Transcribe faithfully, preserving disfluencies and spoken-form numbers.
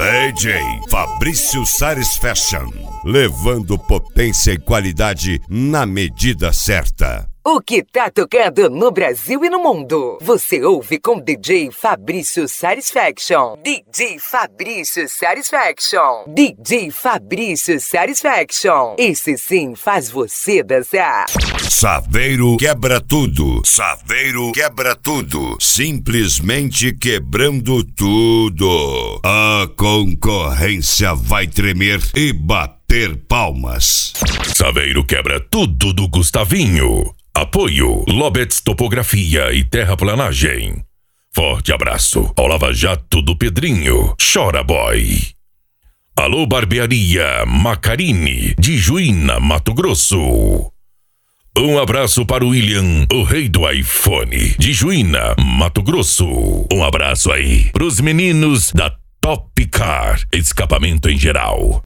D J Fabrício Sares Fashion, levando potência e qualidade na medida certa. O que tá tocando no Brasil e no mundo, você ouve com D J Fabrício Satisfaction. D J Fabrício Satisfaction. D J Fabrício Satisfaction. Esse sim faz você dançar. Saveiro quebra tudo. Saveiro quebra tudo. Simplesmente quebrando tudo. A concorrência vai tremer e bater palmas. Saveiro quebra tudo do Gustavinho. Apoio Lobets Topografia e Terraplanagem. Forte abraço ao Lava Jato do Pedrinho. Chora Boy. Alô Barbearia Macarini de Juína, Mato Grosso. Um abraço para o William, o rei do iPhone de Juína, Mato Grosso. Um abraço aí pros meninos da Top Car, escapamento em geral.